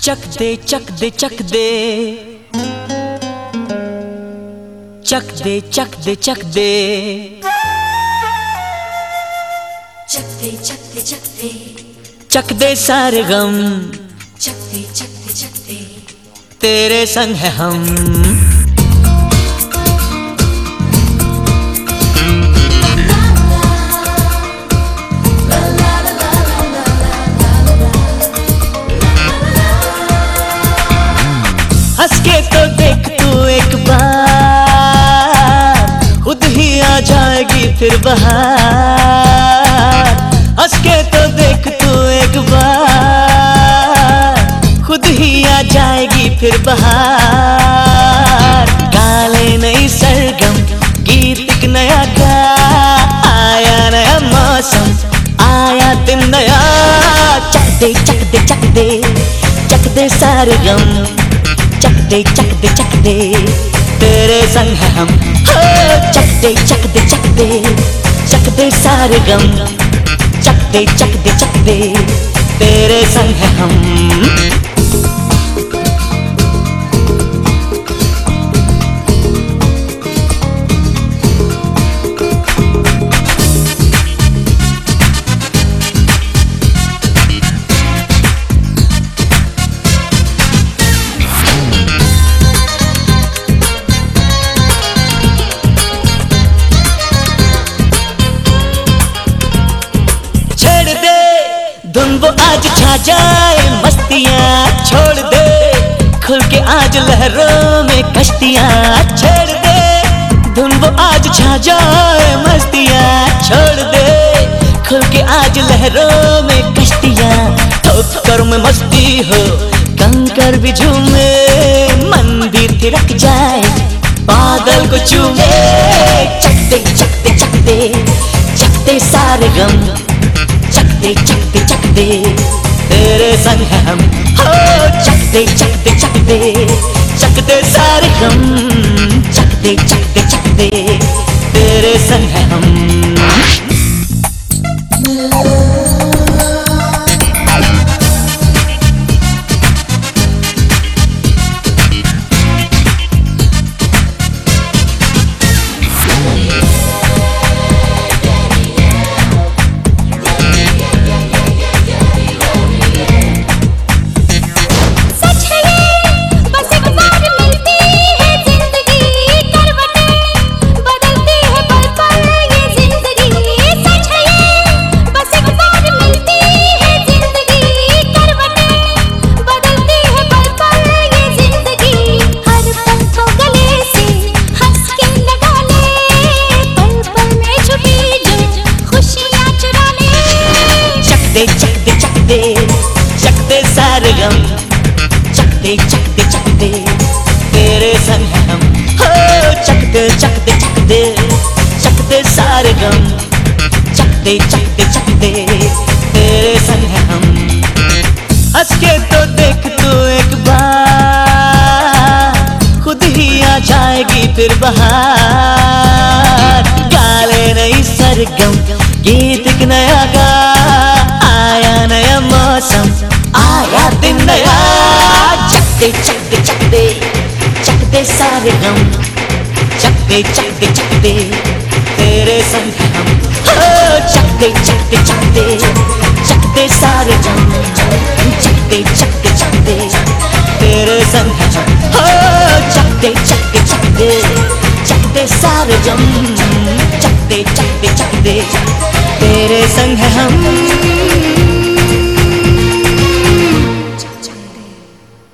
चक दे चक दे चक दे चक दे चक दे चक दे चक दे चक दे चक दे चक दे सारे गम चक दे चक दे चक दे तेरे संग है हम। हंस के तो देख तू एक बार, खुद ही आ जाएगी फिर बहार। हंस के तो देख तू एक बार, खुद ही आ जाएगी फिर बहार। गाले नई सरगम, गीत एक नया गा, आया नया मौसम, आया दिन नया। चक दे चक दे चक दे चक दे सारे गम, चक दे चक दे चक दे तेरे संग है हम। हो चक दे चक दे चक दे चक दे सारे गम, चक दे चक दे चक दे तेरे संग है हम। धुन वो आज छा जाए, मस्तियाँ छोड़ दे, खुल के आज लहरों में कश्तियाँ छेड़ दे। धुन वो आज छा जाए, मस्तियाँ छोड़ दे, खुल के आज लहरों में कश्तियाँ। ठोकर में मस्ती हो, कंकर भी झूमे, मन भी थिरक जाए, बादल को चूमे। चक दे चक दे चक दे चक दे सारे गम, चक दे चक दे चक दे तेरे संग है हम। हो चक दे चक दे चक दे चक दे सारे गम, चक दे चक दे चक दे तेरे संग है हम। चक दे चक दे चक दे सारे गम, चक दे चक दे चक दे तेरे संग है हम। हो चक दे चक दे चक दे चक दे सारे गम, चक दे चक दे चक दे तेरे संग है हम। हंस के तो देख तू एक बार, खुद ही आ जाएगी फिर बहार। गाले नई सरगम, गीत एक नया गा, आया नया मौसम, आया दिन नया। चक दे चक दे चक दे चक दे सारे गम, चक दे चक दे चक दे तेरे संग है हम। हो चक दे चक दे चक दे चक दे सारे गम, चक दे चक दे चक दे तेरे संग है हम। हो चक दे चक दे चक दे चक दे सारे गम, चक दे चक दे चक दे तेरे संग है हम।